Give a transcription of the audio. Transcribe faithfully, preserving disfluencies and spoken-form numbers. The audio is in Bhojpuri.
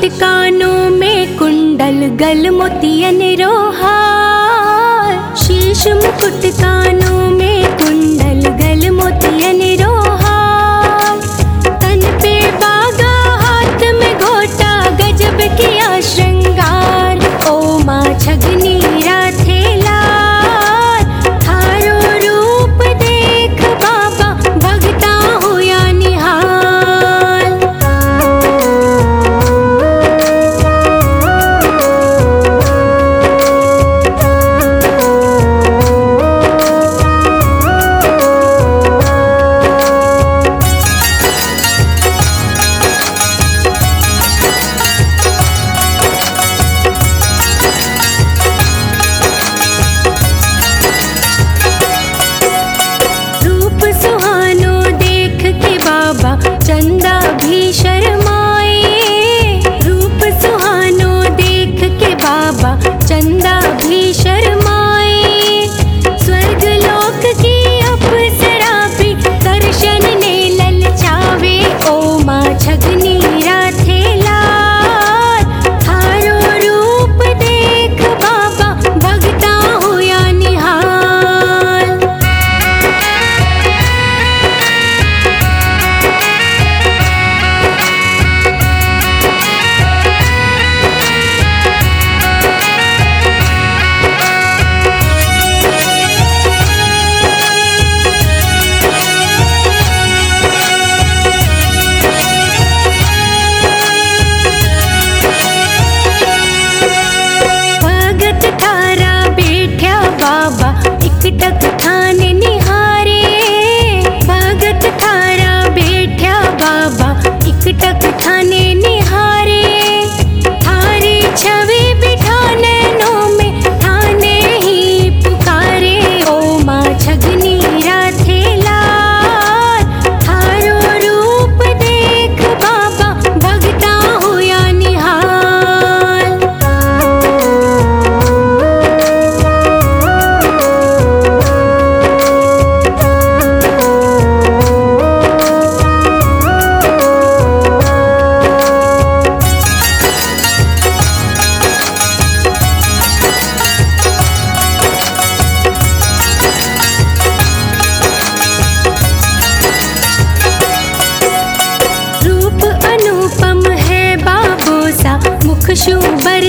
मुकुट कानों में कुंडल गल मोतियन रोहार। शीश मुकुट कानों में कुंडल गल मोतियन रोहार। तन पे बागा हाथ में घोटा गजब किया श्रृंगार। ओ माँ छगनी राधे लाल थारो रूप देख बाबा भगता होया निहाल। चंदा भी शर्माए। रूप सुहानो देख के बाबा चंदा भी शर्माए। स्वर्ग लोक की अप्सरा भी दर्शन ने ललचावे। ओ माँ छगनी राधे लाल थारो रूप देख बाबा भगता होया निहाल। बाबा इकटक ठाने निहारे। भगत थारा बैठा बाबा इकटक ठाने निहारे। थारी छवि बिठाने नो में ठाने ही पुकारे। ओ माँ छगनी राधे लाल थारो रूप देख बाबा भगता होया निहाल। मुख शोभा